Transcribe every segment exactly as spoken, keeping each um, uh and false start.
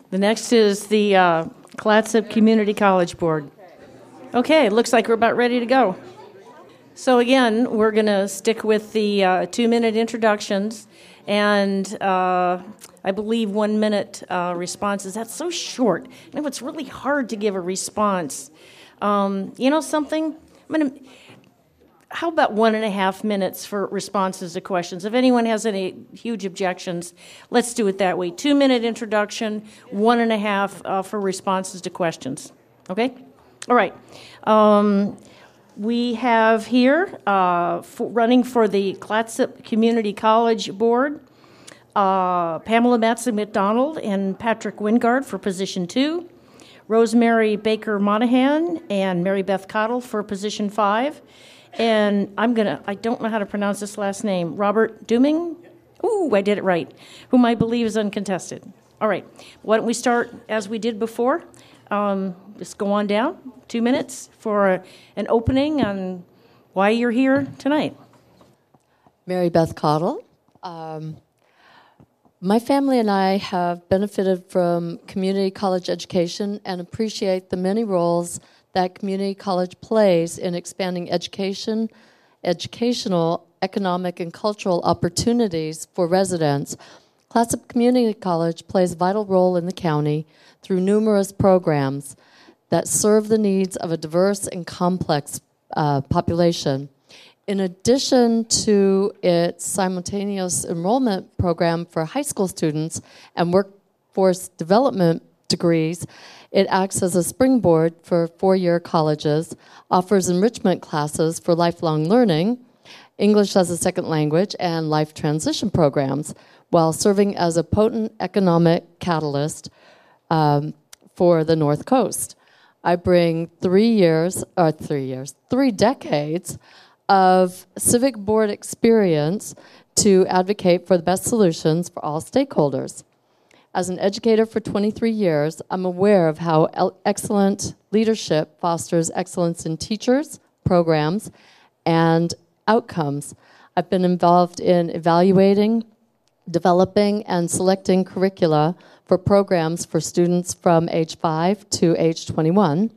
The next is the uh, Clatsop Community College Board. Okay, looks like we're about ready to go. So again, we're going to stick with the uh, two-minute introductions and uh, I believe one-minute uh, responses. That's so short. You know, it's really hard to give a response. Um, you know something? I'm going to... How about one and a half minutes for responses to questions? If anyone has any huge objections, let's do it that way. Two-minute introduction, one and a half uh, for responses to questions. Okay? All right. Um, we have here, uh, for running for the Clatsop Community College Board, uh, Pamela Matson-McDonald and Patrick Wingard for position two, Rosemary Baker-Monahan and Mary Beth Cottle for position five, and I'm going to, I don't know how to pronounce this last name, Robert Duming? Ooh, I did it right, whom I believe is uncontested. All right, why don't we start as we did before? Um, just go on down, two minutes for a, an opening on why you're here tonight. Mary Beth Cottle. Um, my family and I have benefited from community college education and appreciate the many roles that community college plays in expanding education, educational, economic, and cultural opportunities for residents. Clatsop Community College plays a vital role in the county through numerous programs that serve the needs of a diverse and complex uh, population. In addition to its simultaneous enrollment program for high school students and workforce development degrees, it acts as a springboard for four-year colleges, offers enrichment classes for lifelong learning, English as a second language, and life transition programs, while serving as a potent economic catalyst um, for the North Coast. I bring three years, or three years, three decades of civic board experience to advocate for the best solutions for all stakeholders. As an educator for twenty-three years, I'm aware of how excellent leadership fosters excellence in teachers, programs, and outcomes. I've been involved in evaluating, developing, and selecting curricula for programs for students from age five to age twenty-one.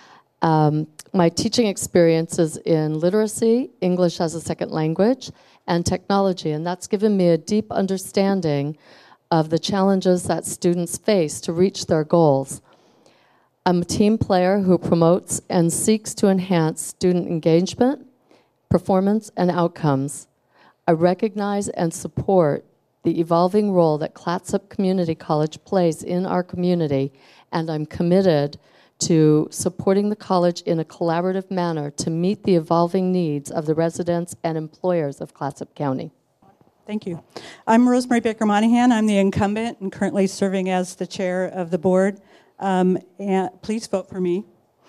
Um, my teaching experience is in literacy, English as a second language, and technology, and that's given me a deep understanding of the challenges that students face to reach their goals. I'm a team player who promotes and seeks to enhance student engagement, performance, and outcomes. I recognize and support the evolving role that Clatsop Community College plays in our community, and I'm committed to supporting the college in a collaborative manner to meet the evolving needs of the residents and employers of Clatsop County. Thank you. I'm Rosemary Baker-Monahan. I'm the incumbent and currently serving as the chair of the board. Um, and please vote for me.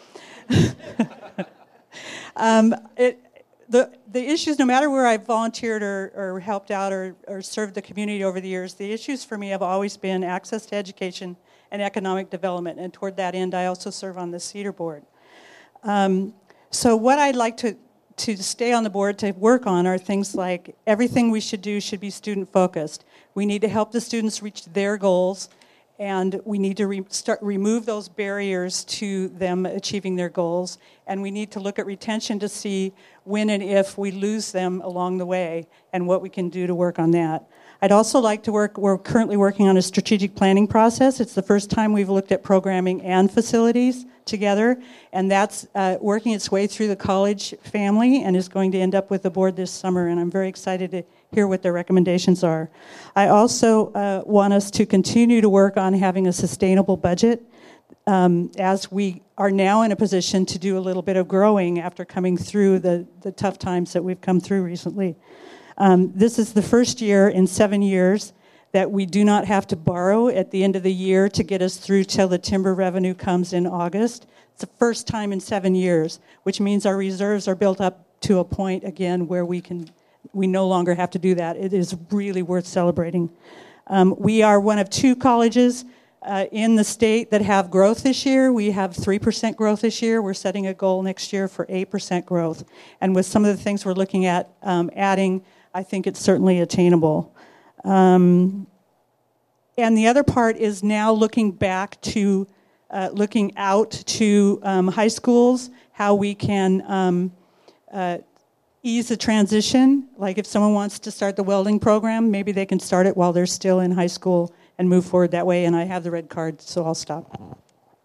um, it, the, the issues, no matter where I've volunteered or, or helped out or, or served the community over the years, the issues for me have always been access to education and economic development. And toward that end, I also serve on the Cedar Board. Um, so what I'd like to to stay on the board to work on are things like everything we should do should be student-focused. We need to help the students reach their goals, and we need to re- start remove those barriers to them achieving their goals, and we need to look at retention to see when and if we lose them along the way and what we can do to work on that. I'd also like to work, we're currently working on a strategic planning process. It's the first time we've looked at programming and facilities together, and that's uh, working its way through the college family and is going to end up with the board this summer, and I'm very excited to hear what their recommendations are. I also uh, want us to continue to work on having a sustainable budget um, as we are now in a position to do a little bit of growing after coming through the, the tough times that we've come through recently. Um, this is the first year in seven years that we do not have to borrow at the end of the year to get us through till the timber revenue comes in August. It's the first time in seven years, which means our reserves are built up to a point, again, where we can, we no longer have to do that. It is really worth celebrating. Um, we are one of two colleges uh, in the state that have growth this year. We have three percent growth this year. We're setting a goal next year for eight percent growth. And with some of the things we're looking at um, adding, I think it's certainly attainable. Um, and the other part is now looking back to, uh, looking out to um, high schools, how we can um, uh, ease the transition. Like if someone wants to start the welding program, maybe they can start it while they're still in high school and move forward that way. And I have the red card, so I'll stop.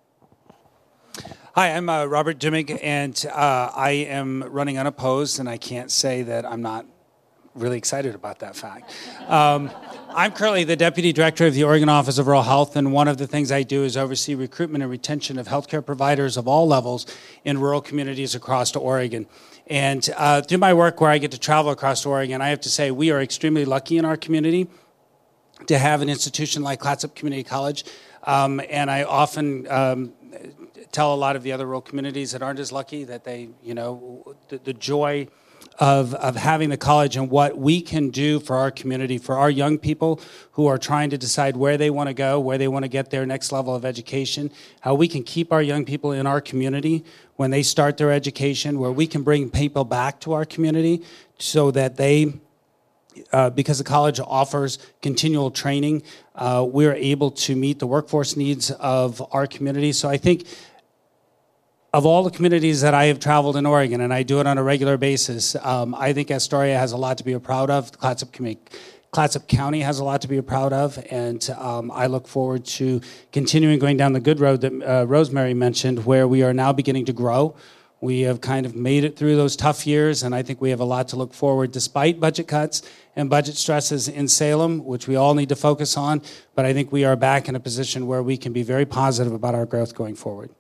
Hi, I'm uh, Robert Dimmick, and uh, I am running unopposed, and I can't say that I'm not really excited about that fact. Um, I'm currently the Deputy Director of the Oregon Office of Rural Health, and one of the things I do is oversee recruitment and retention of healthcare providers of all levels in rural communities across Oregon. And uh, through my work where I get to travel across Oregon, I have to say we are extremely lucky in our community to have an institution like Clatsop Community College. Um, and I often um, tell a lot of the other rural communities that aren't as lucky that they, you know, the, the joy of, of having the college and what we can do for our community, for our young people who are trying to decide where they want to go, where they want to get their next level of education, how we can keep our young people in our community when they start their education, where we can bring people back to our community so that they, uh, because the college offers continual training, uh, we're able to meet the workforce needs of our community. So I think of all the communities that I have traveled in Oregon, and I do it on a regular basis, um, I think Astoria has a lot to be proud of. Clatsop, Clatsop County has a lot to be proud of, and um, I look forward to continuing going down the good road that uh, Rosemary mentioned, where we are now beginning to grow. We have kind of made it through those tough years, and I think we have a lot to look forward, despite budget cuts and budget stresses in Salem, which we all need to focus on, but I think we are back in a position where we can be very positive about our growth going forward.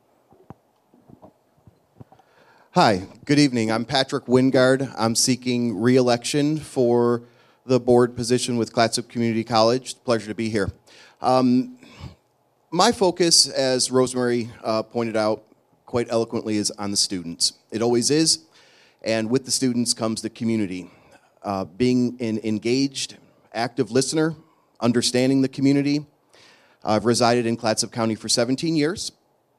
Hi, good evening. I'm Patrick Wingard. I'm seeking re-election for the board position with Clatsop Community College. Pleasure to be here. Um, my focus, as Rosemary uh, pointed out quite eloquently, is on the students. It always is, and with the students comes the community. Uh, being an engaged, active listener, understanding the community. I've resided in Clatsop County for seventeen years.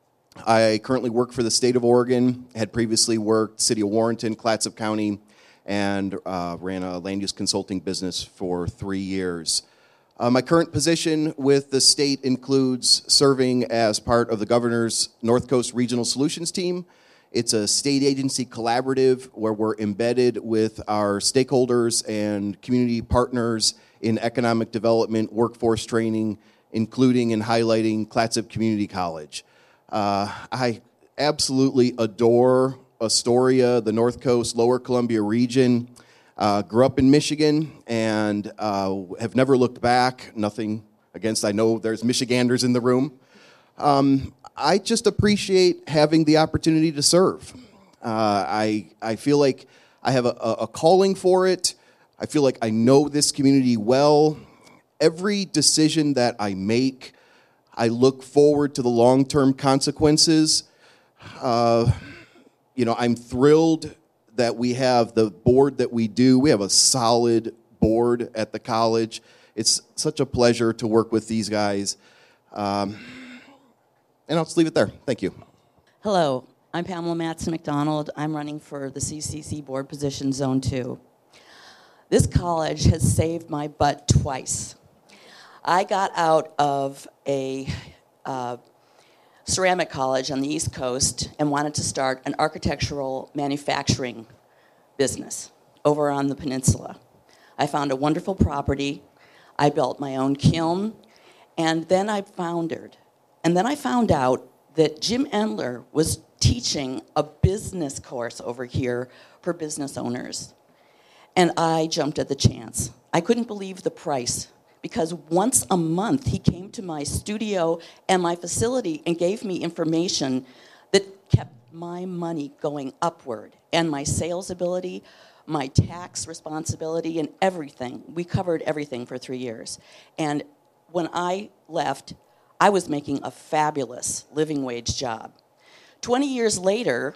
I currently work for the state of Oregon, had previously worked City of Warrenton, Clatsop County, and uh, ran a land use consulting business for three years. Uh, my current position with the state includes serving as part of the governor's North Coast Regional Solutions Team. It's a state agency collaborative where we're embedded with our stakeholders and community partners in economic development, workforce training, including and highlighting Clatsop Community College. Uh, I absolutely adore Astoria, the North Coast, Lower Columbia region. Uh, grew up in Michigan and uh, have never looked back. Nothing against, I know there's Michiganders in the room. Um, I just appreciate having the opportunity to serve. Uh, I, I feel like I have a, a calling for it. I feel like I know this community well. Every decision that I make, I look forward to the long-term consequences. Uh, you know, I'm thrilled that we have the board that we do. We have a solid board at the college. It's such a pleasure to work with these guys. Um, and I'll just leave it there. Thank you. Hello, I'm Pamela Matson McDonald. I'm running for the C C C board position, Zone two. This college has saved my butt twice. I got out of a uh, ceramic college on the East Coast and wanted to start an architectural manufacturing business over on the peninsula. I found a wonderful property. I built my own kiln, and then I foundered. And then I found out that Jim Endler was teaching a business course over here for business owners. And I jumped at the chance. I couldn't believe the price, because once a month he came to my studio and my facility and gave me information that kept my money going upward, and my sales ability, my tax responsibility, and everything. We covered everything for three years. And when I left, I was making a fabulous living wage job. twenty years later,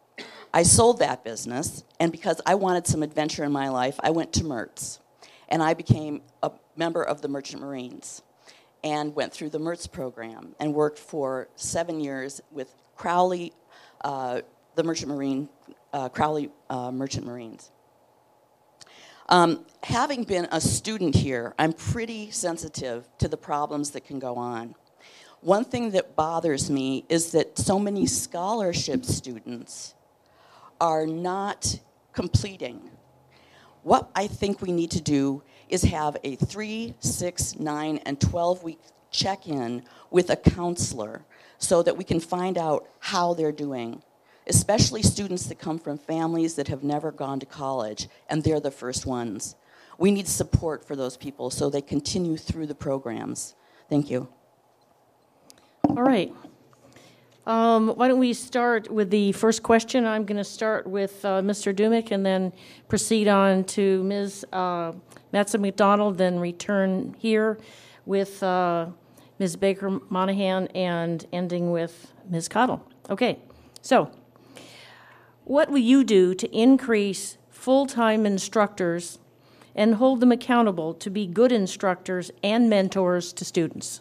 I sold that business, and because I wanted some adventure in my life, I went to Mertz, and I became a member of the Merchant Marines and went through the Mertz program and worked for seven years with Crowley, uh, the Merchant Marine, uh, Crowley uh, Merchant Marines. Um, having been a student here, I'm pretty sensitive to the problems that can go on. One thing that bothers me is that so many scholarship students are not completing. What I think we need to do is have a three, six, nine, and twelve week check-in with a counselor so that we can find out how they're doing, especially students that come from families that have never gone to college, and they're the first ones. We need support for those people so they continue through the programs. Thank you. All right. Um, why don't we start with the first question? I'm going to start with uh, Mister Dumick and then proceed on to Miz Uh, Matson McDonald, then return here with uh, Miz Baker Monahan and ending with Miz Cottle. Okay, so what will you do to increase full-time instructors and hold them accountable to be good instructors and mentors to students?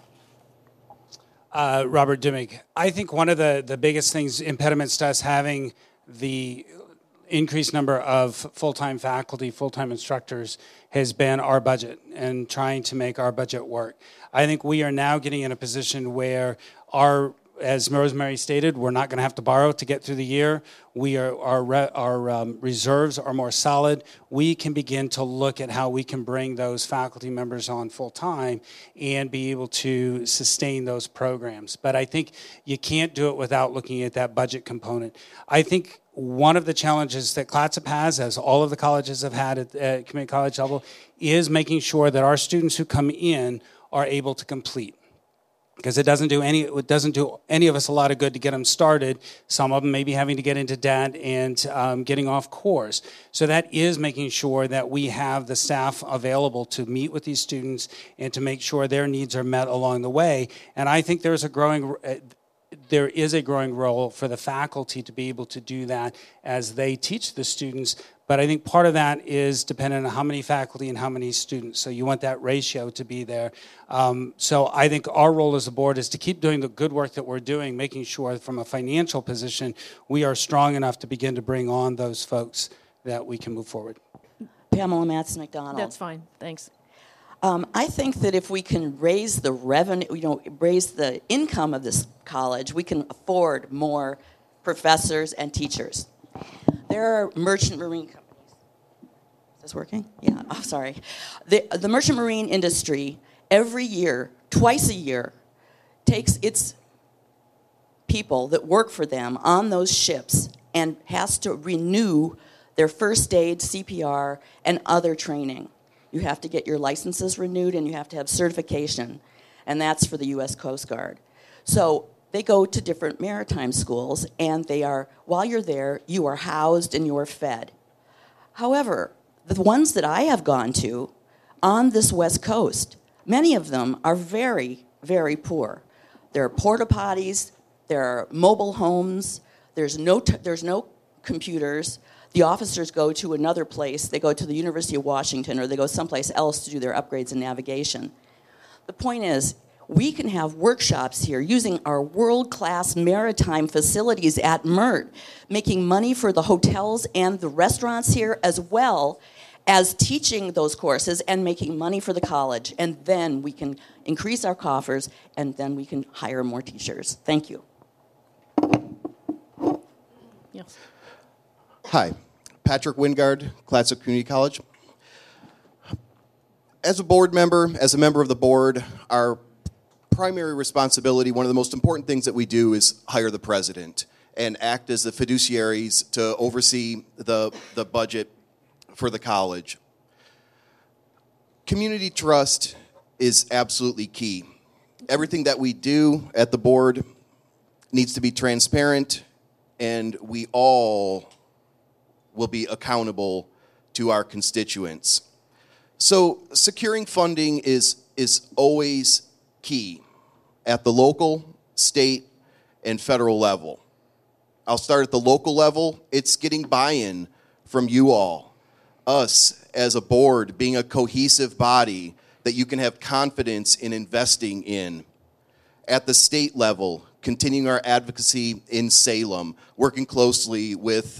Uh, Robert Dimmick. I think one of the, the biggest things, impediments to us having the increased number of full-time faculty, full-time instructors, has been our budget and trying to make our budget work. I think we are now getting in a position where our, as Rosemary stated, we're not going to have to borrow to get through the year. We are, our re, our um, reserves are more solid. We can begin to look at how we can bring those faculty members on full-time and be able to sustain those programs. But I think you can't do it without looking at that budget component. I think one of the challenges that Clatsop has, as all of the colleges have had at, at community college level, is making sure that our students who come in are able to complete. Because it doesn't do any, it doesn't do any of us a lot of good to get them started. Some of them may be having to get into debt and um, getting off course. So that is making sure that we have the staff available to meet with these students and to make sure their needs are met along the way. And I think there's a growing, uh, there is a growing role for the faculty to be able to do that as they teach the students. But I think part of that is dependent on how many faculty and how many students. So you want that ratio to be there. Um, so I think our role as a board is to keep doing the good work that we're doing, making sure from a financial position we are strong enough to begin to bring on those folks that we can move forward. Pamela Matson McDonald. That's fine. Thanks. Um, I think that if we can raise the revenue, you know, raise the income of this college, we can afford more professors and teachers. There are merchant marine companies. Is this working? Yeah, oh, sorry. The, the merchant marine industry, every year, twice a year, takes its people that work for them on those ships and has to renew their first aid, C P R, and other training. You have to get your licenses renewed and you have to have certification, and that's for the U S Coast Guard. So they go to different maritime schools, and they are, while you're there, you are housed and you are fed. However, the ones that I have gone to on this West Coast, many of them are very, very poor. There are porta potties, there are mobile homes, there's no, t- there's no computers. The officers go to another place. They go to the University of Washington, or they go someplace else to do their upgrades in navigation. The point is, we can have workshops here using our world-class maritime facilities at M E R T, making money for the hotels and the restaurants here, as well as teaching those courses and making money for the college. And then we can increase our coffers, and then we can hire more teachers. Thank you. Yes. Hi, Patrick Wingard, Clatsop Community College. As a board member, as a member of the board, our primary responsibility, one of the most important things that we do is hire the president and act as the fiduciaries to oversee the, the budget for the college. Community trust is absolutely key. Everything that we do at the board needs to be transparent, and we all will be accountable to our constituents. So securing funding is, is always key at the local, state, and federal level. I'll start at the local level. It's getting buy-in from you all. Us, as a board, being a cohesive body that you can have confidence in investing in. At the state level, continuing our advocacy in Salem, working closely with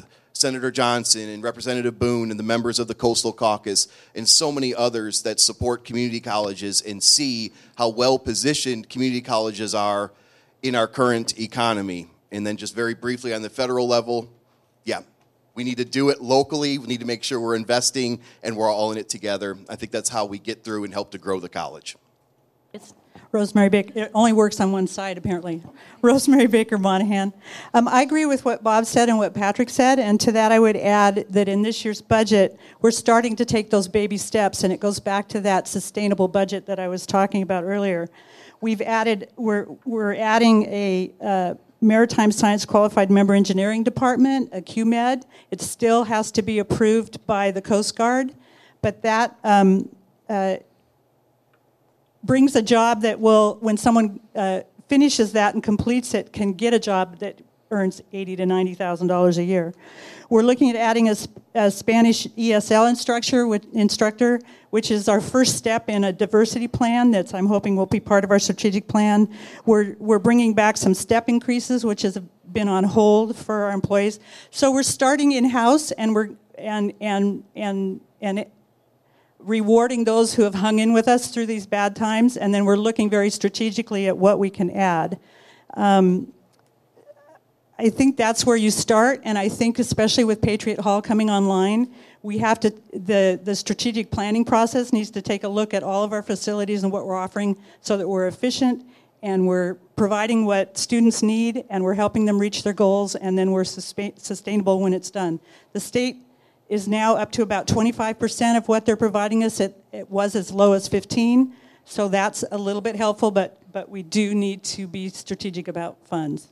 Senator Johnson and Representative Boone and the members of the Coastal Caucus and so many others that support community colleges and see how well positioned community colleges are in our current economy. And then just very briefly on the federal level, yeah, we need to do it locally. We need to make sure we're investing and we're all in it together. I think that's how we get through and help to grow the college. It's Rosemary Baker, it only works on one side apparently. Rosemary Baker Monahan. Um, I agree with what Bob said and what Patrick said, and to that I would add that in this year's budget, we're starting to take those baby steps, and it goes back to that sustainable budget that I was talking about earlier. We've added, we're, we're adding a uh, Maritime Science Qualified Member Engineering Department, a Q MED. It still has to be approved by the Coast Guard, but that um, uh, brings a job that will, when someone uh, finishes that and completes it, can get a job that earns eighty thousand to ninety thousand dollars a year. We're looking at adding a, a Spanish E S L instructor, instructor, which is our first step in a diversity plan that's, I'm hoping, will be part of our strategic plan. We're, we're bringing back some step increases, which has been on hold for our employees. So we're starting in-house, and we're and and and and it, rewarding those who have hung in with us through these bad times, and then we're looking very strategically at what we can add. Um, I think that's where you start, and I think especially with Patriot Hall coming online, we have to, the, the strategic planning process needs to take a look at all of our facilities and what we're offering so that we're efficient and we're providing what students need and we're helping them reach their goals, and then we're sustain, sustainable when it's done. The state is now up to about twenty-five percent of what they're providing us. It, it was as low as fifteen, so that's a little bit helpful, but, but we do need to be strategic about funds.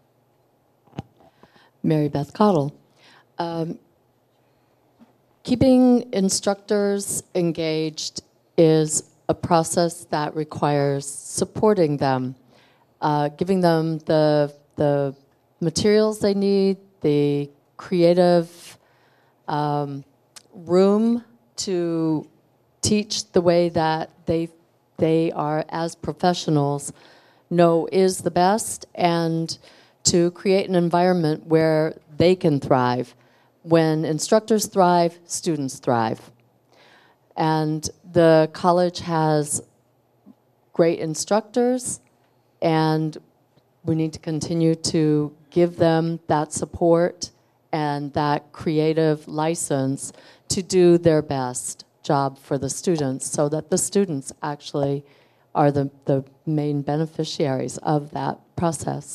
Mary Beth Cottle. Um, keeping instructors engaged is a process that requires supporting them, uh, giving them the, the materials they need, the creative um, room to teach the way that they, they are, as professionals, know is the best, and to create an environment where they can thrive. When instructors thrive, students thrive. And the college has great instructors, and we need to continue to give them that support and that creative license to do their best job for the students, so that the students actually are the, the main beneficiaries of that process.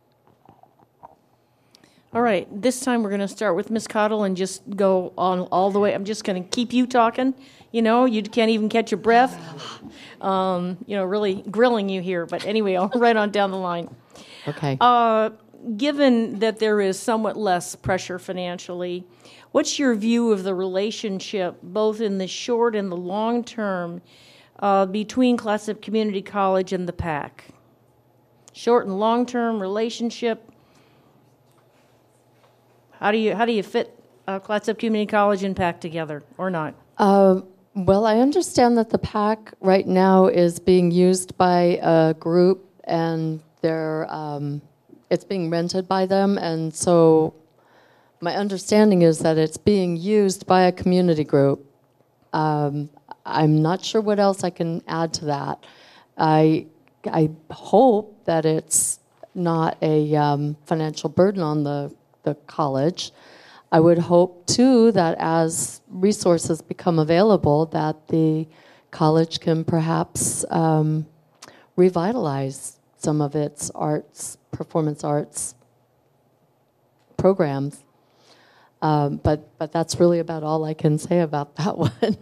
all right. This time we're going to start with Miz Cottle and just go on all the way. I'm just going to keep you talking. You know, you can't even catch your breath. Um, you know, really grilling you here. But anyway, I'll right on down the line. Okay. Uh, given that there is somewhat less pressure financially, what's your view of the relationship, both in the short and the long term, uh, between Clatsop Community College and the PAC? Short and long term relationship. How do you how do you fit uh, Clatsop Community College and PAC together, or not? Uh, well, I understand that the PAC right now is being used by a group, and they're um, it's being rented by them, and so my understanding is that it's being used by a community group. Um, I'm not sure what else I can add to that. I I hope that it's not a um, financial burden on the the college. I would hope, too, that as resources become available, that the college can perhaps um, revitalize some of its arts, performance arts programs. Um, but, but that's really about all I can say about that one.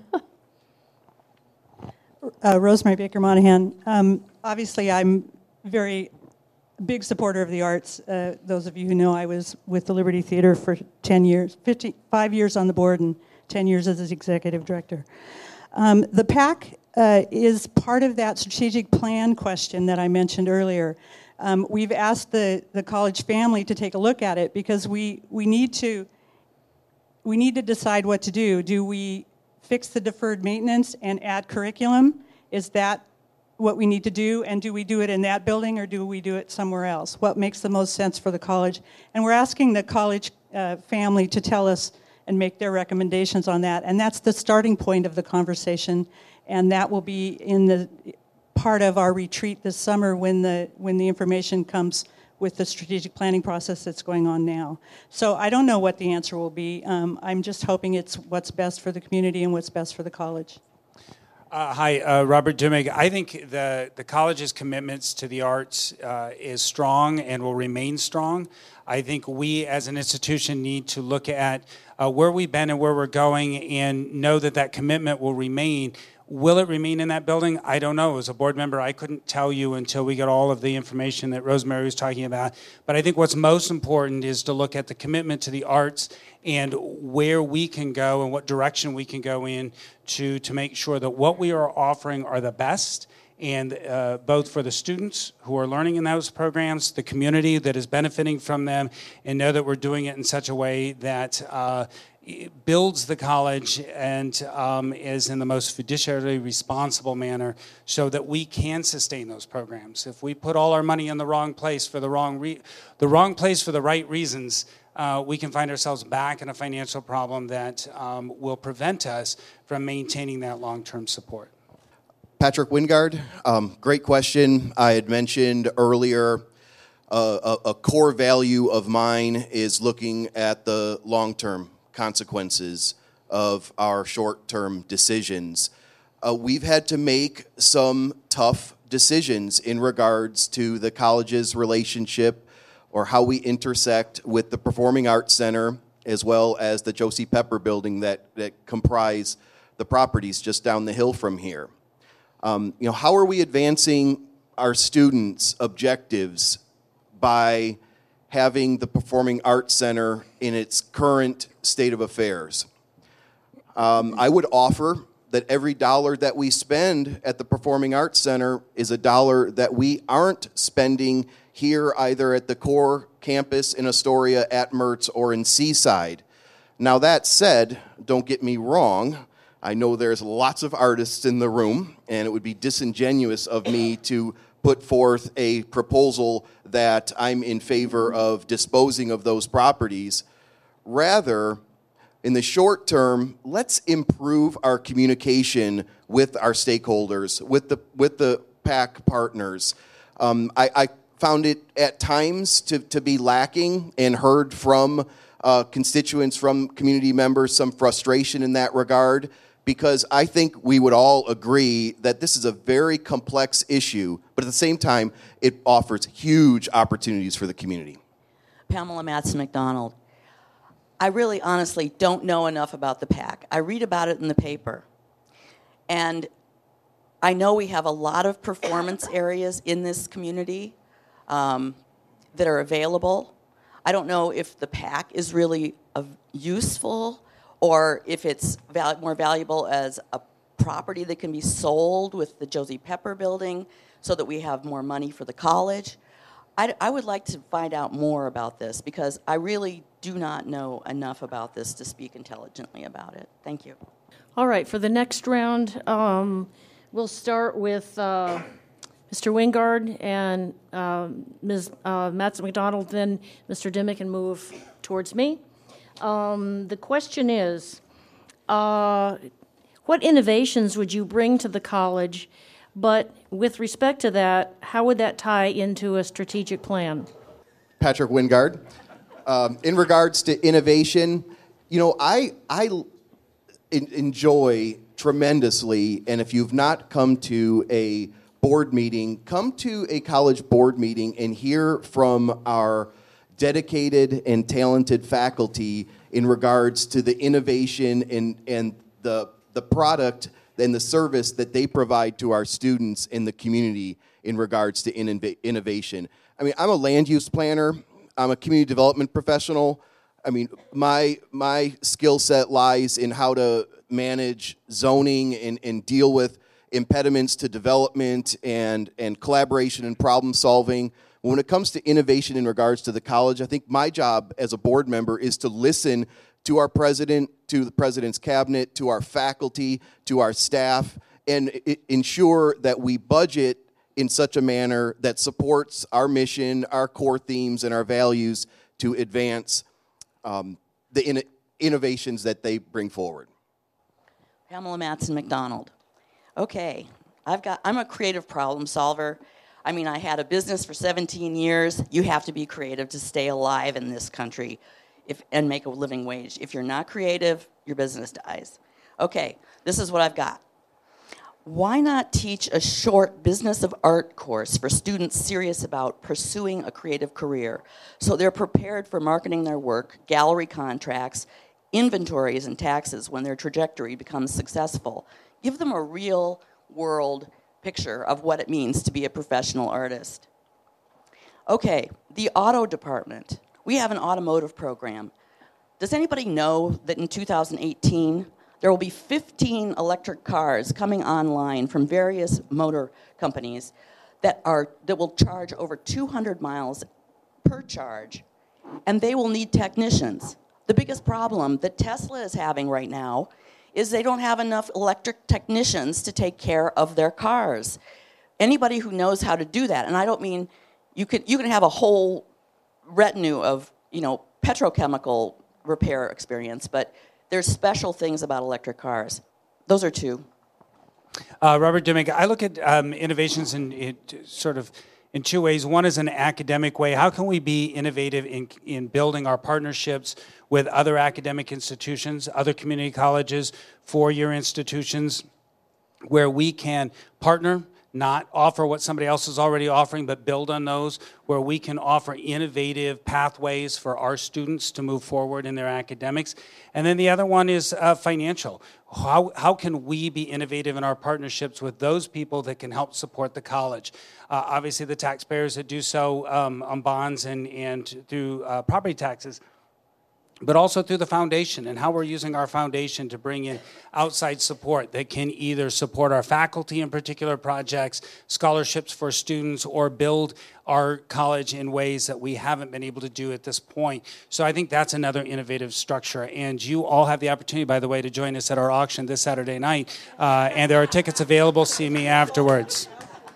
uh, Rosemary Baker Monahan. Um, obviously, I'm very big supporter of the arts. Uh, those of you who know, I was with the Liberty Theater for ten years, fifty-five years on the board and ten years as its executive director. Um, the PAC uh, is part of that strategic plan question that I mentioned earlier. Um, we've asked the, the college family to take a look at it because we, we need to we need to decide what to do. Do we fix the deferred maintenance and add curriculum? Is that what we need to do, and do we do it in that building or do we do it somewhere else? What makes the most sense for the college? And we're asking the college uh, family to tell us and make their recommendations on that. And that's the starting point of the conversation, and that will be in the part of our retreat this summer when the when the information comes with the strategic planning process that's going on now. So I don't know what the answer will be. Um, I'm just hoping it's what's best for the community and what's best for the college. Uh, hi, uh, Robert Dumig. I think the, the college's commitments to the arts uh, is strong and will remain strong. I think we as an institution need to look at uh, where we've been and where we're going and know that that commitment will remain. Will it remain in that building? I don't know. As a board member, I couldn't tell you until we get all of the information that Rosemary was talking about. But I think what's most important is to look at the commitment to the arts and where we can go and what direction we can go in to, to make sure that what we are offering are the best, and uh, both for the students who are learning in those programs, the community that is benefiting from them, and know that we're doing it in such a way that uh, builds the college and um, is in the most fiduciarily responsible manner so that we can sustain those programs. If we put all our money in the wrong place for the wrong re- the wrong place for the right reasons, uh, we can find ourselves back in a financial problem that um, will prevent us from maintaining that long-term support. Patrick Wingard, um, great question. I had mentioned earlier uh, a, a core value of mine is looking at the long-term consequences of our short-term decisions. Uh, we've had to make some tough decisions in regards to the college's relationship or how we intersect with the Performing Arts Center as well as the Josie Pepper building that, that comprise the properties just down the hill from here. Um, you know, how are we advancing our students' objectives by having the Performing Arts Center in its current state of affairs? Um, I would offer that every dollar that we spend at the Performing Arts Center is a dollar that we aren't spending here either at the core campus in Astoria, at Mertz, or in Seaside. Now that said, don't get me wrong, I know there's lots of artists in the room, and it would be disingenuous of me to put forth a proposal that I'm in favor of disposing of those properties. Rather, in the short term, let's improve our communication with our stakeholders, with the with the PAC partners. Um, I, I found it at times to, to be lacking and heard from uh, constituents, from community members, some frustration in that regard, because I think we would all agree that this is a very complex issue, but at the same time, it offers huge opportunities for the community. Pamela Matson McDonald. I really honestly don't know enough about the PAC. I read about it in the paper. And I know we have a lot of performance areas in this community um, that are available. I don't know if the PAC is really uh, useful or if it's val- more valuable as a property that can be sold with the Josie Pepper building so that we have more money for the college. I, I would like to find out more about this because I really do not know enough about this to speak intelligently about it. Thank you. All right, for the next round, um, we'll start with uh, Mister Wingard and um, Miz Uh, Matson McDonald, then Mister Dimmick, and move towards me. Um, the question is, uh, what innovations would you bring to the college? But with respect to that, how would that tie into a strategic plan? Patrick Wingard. Um, in regards to innovation, you know, I I in, enjoy tremendously, and if you've not come to a board meeting, come to a college board meeting and hear from our dedicated and talented faculty in regards to the innovation and, and the the product and the service that they provide to our students in the community in regards to innov- innovation. I mean, I'm a land use planner. I'm a community development professional. I mean, my my skill set lies in how to manage zoning and, and deal with impediments to development and, and collaboration and problem solving. When it comes to innovation in regards to the college, I think my job as a board member is to listen to our president, to the president's cabinet, to our faculty, to our staff, and I- ensure that we budget in such a manner that supports our mission, our core themes, and our values to advance um, the in- innovations that they bring forward. Pamela Matson McDonald. Okay, I've got, I'm a creative problem solver. I mean, I had a business for seventeen years. You have to be creative to stay alive in this country if, and make a living wage. If you're not creative, your business dies. Okay, this is what I've got. Why not teach a short business of art course for students serious about pursuing a creative career so they're prepared for marketing their work, gallery contracts, inventories, and taxes when their trajectory becomes successful? Give them a real world picture of what it means to be a professional artist. Okay, the auto department. We have an automotive program. Does anybody know that in two thousand eighteen, there will be fifteen electric cars coming online from various motor companies that are that will charge over two hundred miles per charge, and they will need technicians. The biggest problem that Tesla is having right now is they don't have enough electric technicians to take care of their cars. Anybody who knows how to do that, and I don't mean you can you can have a whole retinue of, you know, petrochemical repair experience, but there's special things about electric cars. Those are two. Uh, Robert Dimick, I look at um, innovations in, in sort of in two ways. One is an academic way. How can we be innovative in, in building our partnerships with other academic institutions, other community colleges, four-year institutions, where we can partner, not offer what somebody else is already offering, but build on those, where we can offer innovative pathways for our students to move forward in their academics. And then the other one is uh, financial. How, how can we be innovative in our partnerships with those people that can help support the college? Uh, obviously, the taxpayers that do so um, on bonds and, and through uh, property taxes, but also through the foundation and how we're using our foundation to bring in outside support that can either support our faculty in particular projects, scholarships for students, or build our college in ways that we haven't been able to do at this point. So I think that's another innovative structure. And you all have the opportunity, by the way, to join us at our auction this Saturday night. Uh, and there are tickets available. See me afterwards.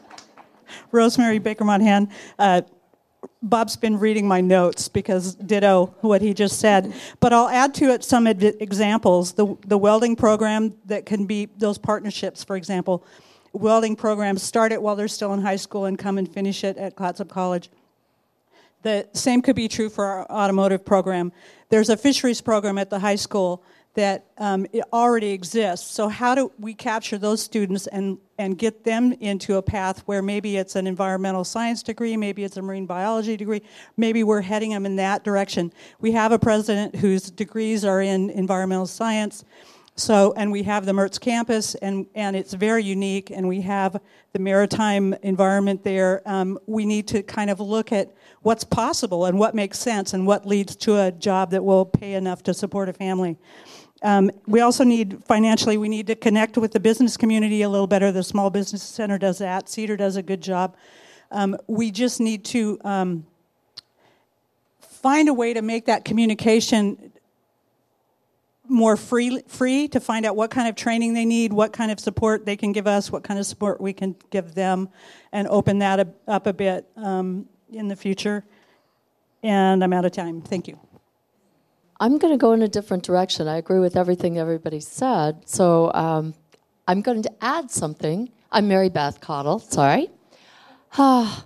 Rosemary Baker Monahan. Uh, Bob's been reading my notes because ditto what he just said. But I'll add to it some ad- examples. The the welding program that can be those partnerships, for example. Welding programs start it while they're still in high school and come and finish it at Clatsop College. The same could be true for our automotive program. There's a fisheries program at the high school that um, it already exists. So how do we capture those students and, and get them into a path where maybe it's an environmental science degree, maybe it's a marine biology degree, maybe we're heading them in that direction. We have a president whose degrees are in environmental science, so and we have the Mertz campus, and, and it's very unique, and we have the maritime environment there. Um, we need to kind of look at what's possible and what makes sense and what leads to a job that will pay enough to support a family. Um, we also need, financially, we need to connect with the business community a little better. The Small Business Center does that. Cedar does a good job. Um, we just need to um, find a way to make that communication more free, free, to find out what kind of training they need, what kind of support they can give us, what kind of support we can give them, and open that up a bit um, in the future. And I'm out of time. Thank you. I'm going to go in a different direction. I agree with everything everybody said. So um, I'm going to add something. I'm Mary Beth Cottle, sorry. uh,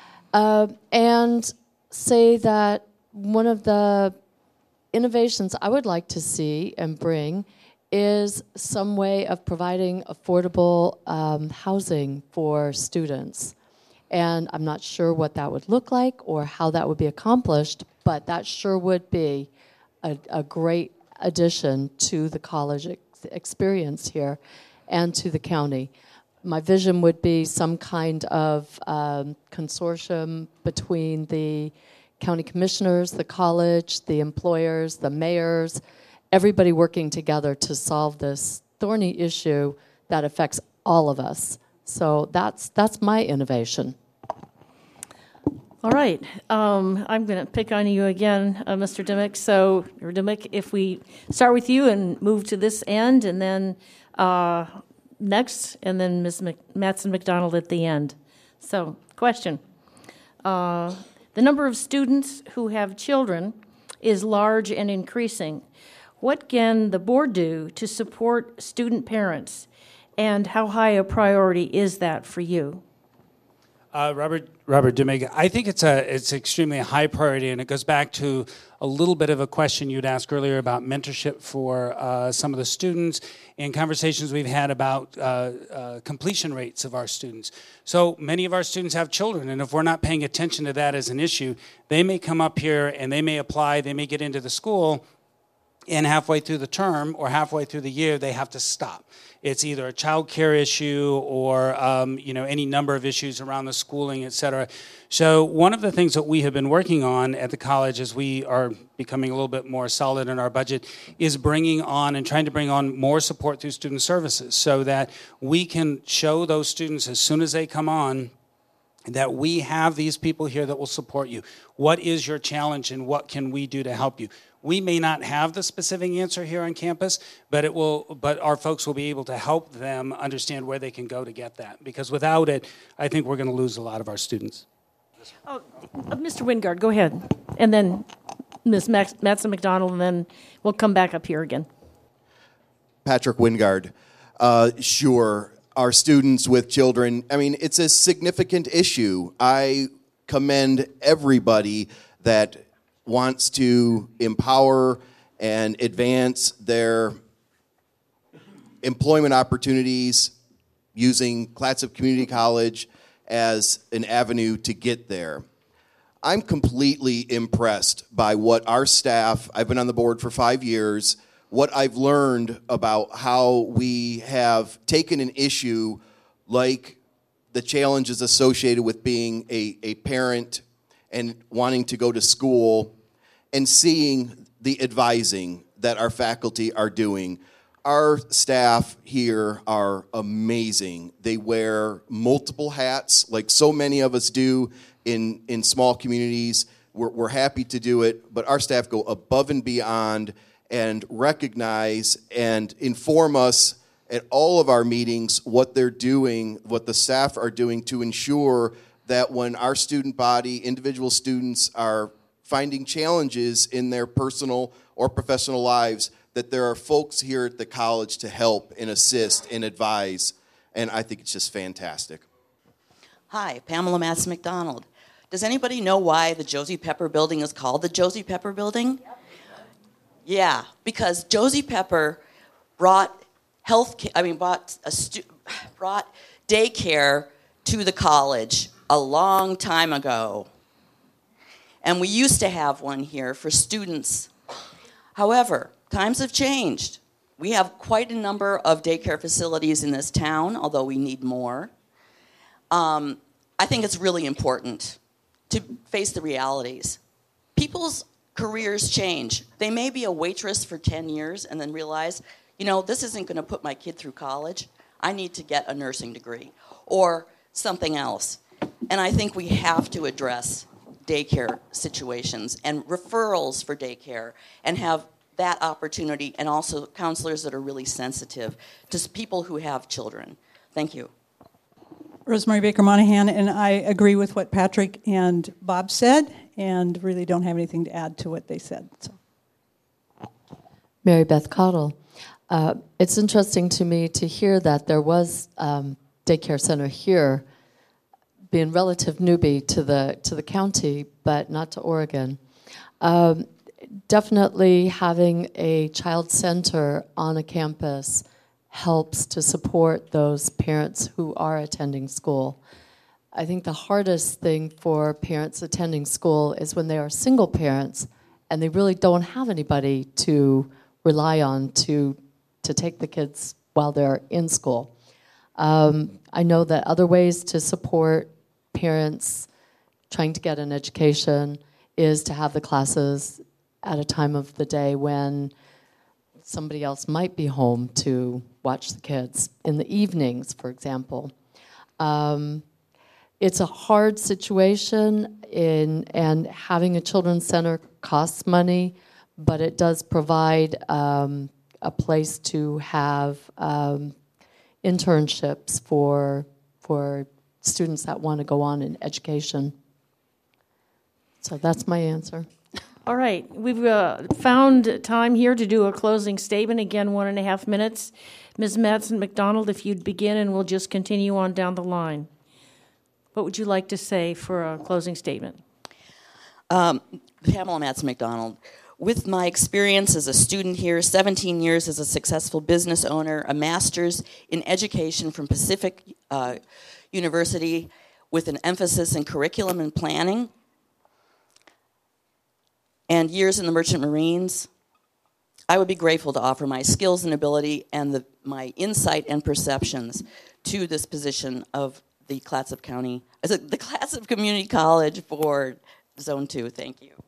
and say that one of the innovations I would like to see and bring is some way of providing affordable um, housing for students. And I'm not sure what that would look like or how that would be accomplished, but that sure would be A, a great addition to the college ex- experience here and to the county. My vision would be some kind of um, consortium between the county commissioners, the college, the employers, the mayors, everybody working together to solve this thorny issue that affects all of us. So that's that's my innovation. All right. Um, I'm going to pick on you again, uh, Mister Dimick. So, or Dimick, if we start with you and move to this end, and then uh, next, and then Miz Mc- Matson McDonald at the end. So, question. Uh, the number of students who have children is large and increasing. What can the board do to support student parents, and how high a priority is that for you? Uh, Robert Robert Domingue, I think it's a it's extremely high priority, and it goes back to a little bit of a question you'd asked earlier about mentorship for uh, some of the students and conversations we've had about uh, uh, completion rates of our students. So many of our students have children, and if we're not paying attention to that as an issue, they may come up here and they may apply, they may get into the school, and halfway through the term or halfway through the year, they have to stop. It's either a child care issue or um, you know, any number of issues around the schooling, et cetera. So one of the things that we have been working on at the college as we are becoming a little bit more solid in our budget is bringing on and trying to bring on more support through student services so that we can show those students as soon as they come on that we have these people here that will support you. What is your challenge and what can we do to help you? We may not have the specific answer here on campus, but it will. But our folks will be able to help them understand where they can go to get that. Because without it, I think we're going to lose a lot of our students. Oh, uh, Mister Wingard, go ahead. And then Miz Max, Matson McDonald, and then we'll come back up here again. Patrick Wingard. Uh, sure, our students with children, I mean, it's a significant issue. I commend everybody that wants to empower and advance their employment opportunities using Clatsop Community College as an avenue to get there. I'm completely impressed by what our staff, I've been on the board for five years, what I've learned about how we have taken an issue like the challenges associated with being a, a parent and wanting to go to school and seeing the advising that our faculty are doing. Our staff here are amazing. They wear multiple hats like so many of us do in, in small communities. We're, we're happy to do it, but our staff go above and beyond and recognize and inform us at all of our meetings what they're doing, what the staff are doing to ensure that when our student body, individual students are finding challenges in their personal or professional lives, that there are folks here at the college to help and assist and advise, and I think it's just fantastic. Hi, Pamela Matz McDonald. Does anybody know why the Josie Pepper Building is called the Josie Pepper Building? Yeah, because Josie Pepper brought health, I mean, brought a stu- brought daycare to the college a long time ago. And we used to have one here for students. However, times have changed. We have quite a number of daycare facilities in this town, although we need more. Um, I think it's really important to face the realities. People's careers change. They may be a waitress for ten years and then realize, you know, this isn't going to put my kid through college. I need to get a nursing degree or something else. And I think we have to address daycare situations and referrals for daycare and have that opportunity, and also counselors that are really sensitive to people who have children. Thank you. Rosemary Baker Monahan, and I agree with what Patrick and Bob said, and really don't have anything to add to what they said. So. Mary Beth Cottle. Uh, it's interesting to me to hear that there was um, daycare center here, being relative newbie to the to the county, but not to Oregon. Um, definitely having a child center on a campus helps to support those parents who are attending school. I think the hardest thing for parents attending school is when they are single parents and they really don't have anybody to rely on to to take the kids while they're in school. Um, I know that other ways to support parents trying to get an education is to have the classes at a time of the day when somebody else might be home to watch the kids, in the evenings, for example. Um, it's a hard situation, in, and having a children's center costs money, but it does provide um, a place to have um, internships for for students that want to go on in education. So that's my answer. All right, we've uh, found time here to do a closing statement. Again, one and a half minutes. Miz Madsen McDonald, if you'd begin, and we'll just continue on down the line. What would you like to say for a closing statement? Um, Pamela Madsen McDonald. With my experience as a student here, seventeen years as a successful business owner, a master's in education from Pacific uh, University with an emphasis in curriculum and planning, and years in the Merchant Marines, I would be grateful to offer my skills and ability and the, my insight and perceptions to this position of the Clatsop County, the Clatsop Community College Board, Zone two. Thank you.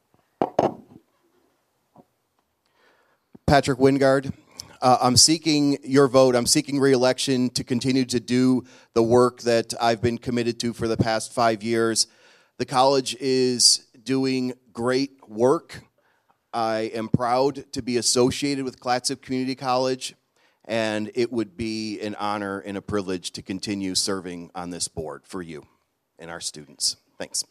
Patrick Wingard. Uh, I'm seeking your vote. I'm seeking re-election to continue to do the work that I've been committed to for the past five years. The college is doing great work. I am proud to be associated with Clatsop Community College, and it would be an honor and a privilege to continue serving on this board for you and our students. Thanks.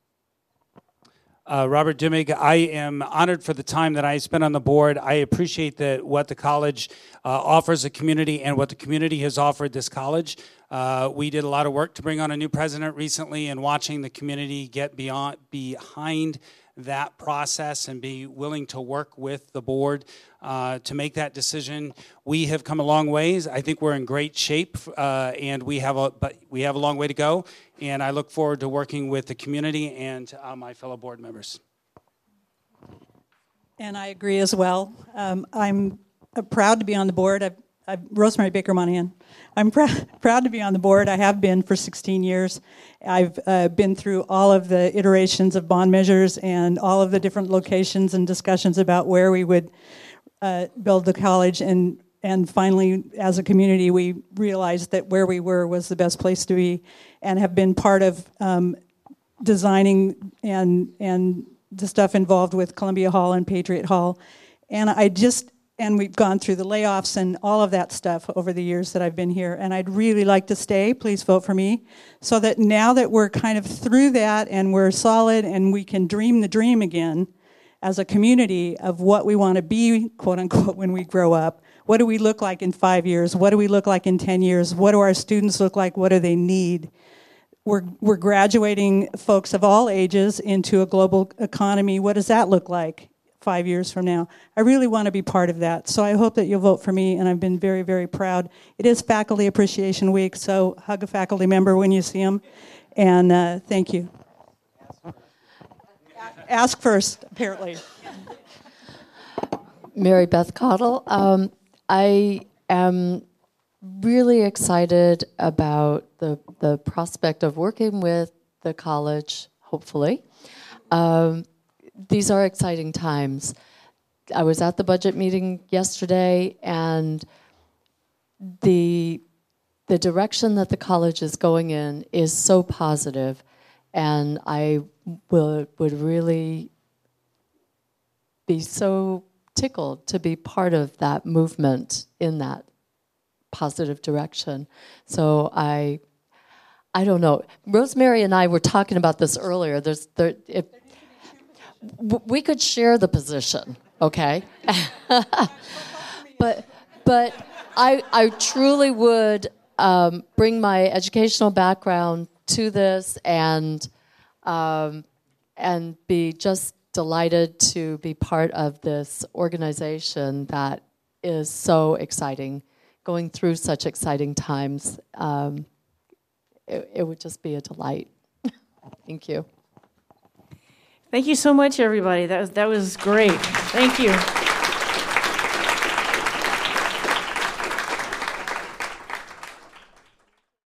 Uh, Robert Dimig, I am honored for the time that I spent on the board. I appreciate that what the college uh, offers the community and what the community has offered this college. Uh, we did a lot of work to bring on a new president recently, and watching the community get beyond behind that process and be willing to work with the board uh, to make that decision. We have come a long ways. I think we're in great shape, uh, and we have a but we have a long way to go. And I look forward to working with the community and uh, my fellow board members. And I agree as well. Um, I'm uh, proud to be on the board. I've, I've, Rosemary Baker Monahan. I'm pr- proud to be on the board. I have been for sixteen years. I've uh, been through all of the iterations of bond measures and all of the different locations and discussions about where we would uh, build the college. And, and finally, as a community, we realized that where we were was the best place to be, and have been part of um, designing and and the stuff involved with Columbia Hall and Patriot Hall. And I just, and we've gone through the layoffs and all of that stuff over the years that I've been here. And I'd really like to stay. Please vote for me. So that now that we're kind of through that and we're solid and we can dream the dream again as a community of what we want to be, quote unquote, when we grow up. What do we look like in five years? What do we look like in ten years? What do our students look like? What do they need? We're we're graduating folks of all ages into a global economy. What does that look like five years from now? I really want to be part of that. So I hope that you'll vote for me, and I've been very, very proud. It is Faculty Appreciation Week, so hug a faculty member when you see them. And uh, thank you. Ask first, apparently. Mary Beth Cottle. Um, I am really excited about the the prospect of working with the college, hopefully. Um, these are exciting times. I was at the budget meeting yesterday, and the the direction that the college is going in is so positive, and I will, would really be so tickled to be part of that movement in that positive direction. So I, I don't know. Rosemary and I were talking about this earlier. There's there, if, we could share the position, okay? but but I I truly would um, bring my educational background to this and um, and be just delighted to be part of this organization that is so exciting. Going through such exciting times, um, it, it would just be a delight. Thank you. Thank you so much, everybody. That was, that was great. Thank you.